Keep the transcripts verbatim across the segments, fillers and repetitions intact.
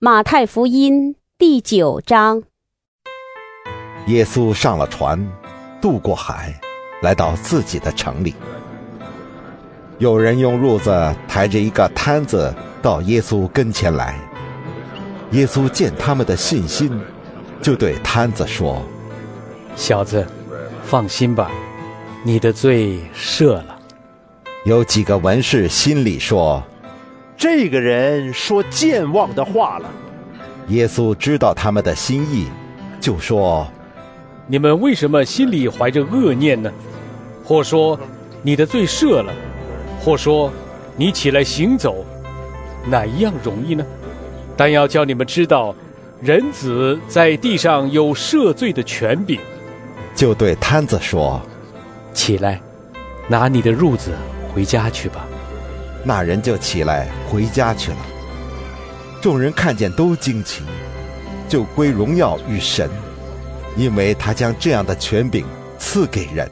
马太福音第九章。 耶稣上了船，渡过海，来到自己的城里。有人用褥子抬着一个摊子到耶稣跟前来。耶稣见他们的信心，就对摊子说： 小子，放心吧，你的罪赦了。 有几个文士心里说： 这个人说健忘的话了。 耶稣知道他们的心意，就说： 你们为什么心里怀着恶念呢？或说你的罪赦了，或说你起来行走，哪一样容易呢？但要叫你们知道，人子在地上有赦罪的权柄。 就对摊子说： 起来，拿你的褥子回家去吧。 那人就起来回家去了。众人看见都惊奇，就归荣耀与神，因为他将这样的权柄赐给人。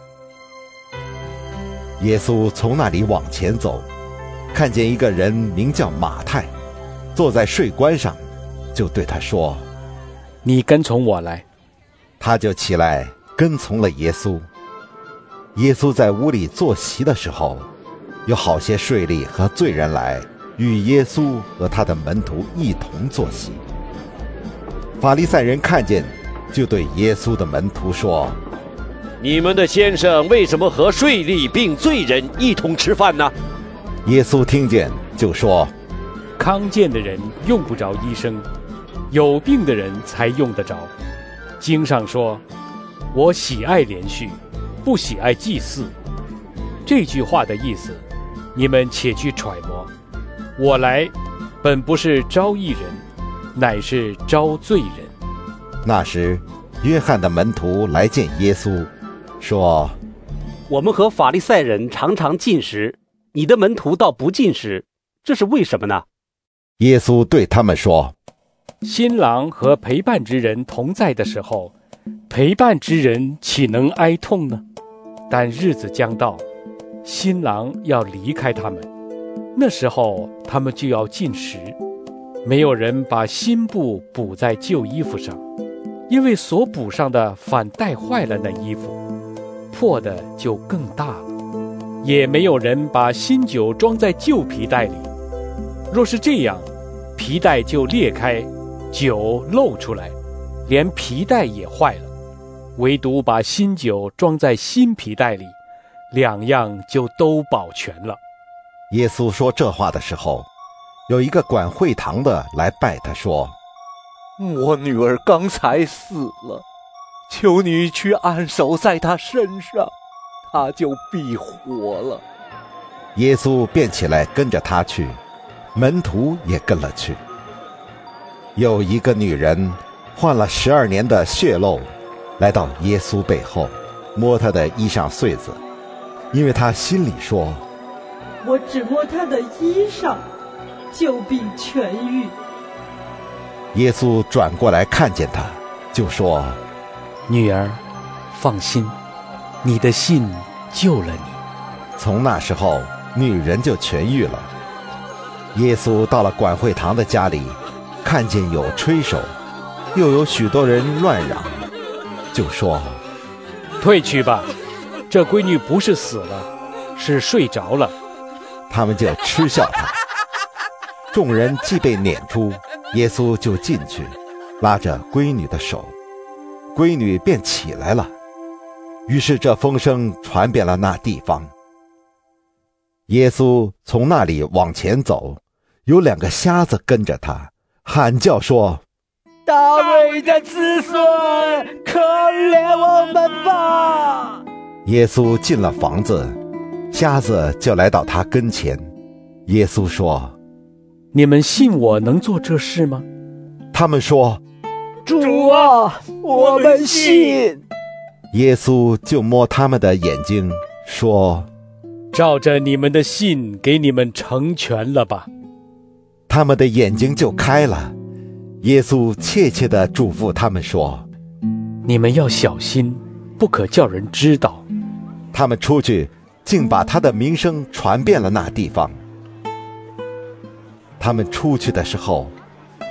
耶稣从那里往前走，看见一个人名叫马太，坐在税关上，就对他说： 你跟从我来。 他就起来跟从了耶稣。耶稣在屋里坐席的时候，有好些税吏和罪人来，与耶稣和他的门徒一同坐席。法利赛人看见，就对耶稣的门徒说： 你们的先生为什么和税吏并罪人一同吃饭呢？ 耶稣听见就说： 康健的人用不着医生，有病的人才用得着。经上说，我喜爱连续，不喜爱祭祀。这句话的意思，你们且去揣摩。我来，本不是招义人，乃是招罪人。 那时，约翰的门徒来见耶稣，说： 我们和法利赛人常常进食，你的门徒倒不进食，这是为什么呢？ 耶稣对他们说： 新郎和陪伴之人同在的时候，陪伴之人岂能哀痛呢？但日子将到，新郎要离开他们，那时候他们就要进食。没有人把新布补在旧衣服上，因为所补上的反带坏了那衣服，破的就更大了。也没有人把新酒装在旧皮袋里，若是这样，皮袋就裂开，酒漏出来，连皮袋也坏了。唯独把新酒装在新皮袋里，两样就都保全了。 耶稣说这话的时候，有一个管会堂的来拜他说： 我女儿刚才死了，求你去按手在她身上，她就必活了。 耶稣便起来跟着他去，门徒也跟了去。有一个女人患了十二年的血漏，来到耶稣背后，摸他的衣裳穗子，因为他心里说： 我只摸他的衣裳，就必痊愈。 耶稣转过来看见他，就说： 女儿，放心，你的信救了你。 从那时候，女人就痊愈了。耶稣到了管会堂的家里，看见有吹手，又有许多人乱嚷，就说： 退去吧，这闺女不是死了，是睡着了。 他们就嗤笑他。众人既被撵出，耶稣就进去，拉着闺女的手，闺女便起来了。于是这风声传遍了那地方。耶稣从那里往前走，有两个瞎子跟着他，喊叫说： 大卫的子孙，可怜我们吧！ 耶稣进了房子，瞎子就来到他跟前。耶稣说： 你们信我能做这事吗？ 他们说： 主啊，我们信。 耶稣就摸他们的眼睛，说： 照着你们的信给你们成全了吧。 他们的眼睛就开了。耶稣切切地嘱咐他们说： 你们要小心，不可叫人知道。 他们出去，竟把他的名声传遍了那地方。他们出去的时候，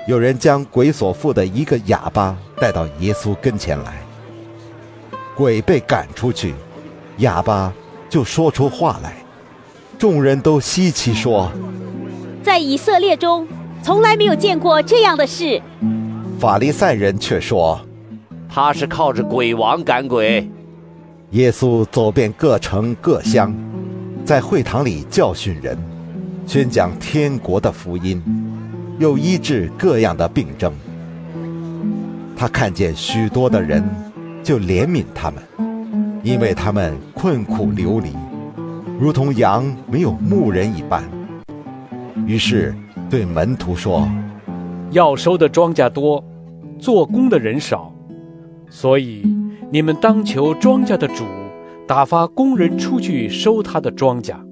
有人将鬼所附的一个哑巴带到耶稣跟前来，鬼被赶出去，哑巴就说出话来。众人都稀奇说， 在以色列中从来没有见过这样的事。 法利赛人却说， 他是靠着鬼王赶鬼。 耶稣走遍各城各乡，在会堂里教训人，宣讲天国的福音，又医治各样的病症。他看见许多的人，就怜悯他们，因为他们困苦流离，如同羊没有牧人一般。于是对门徒说， 要收的庄稼多，做工的人少，所以你们当求庄稼的主打发工人出去收他的庄稼。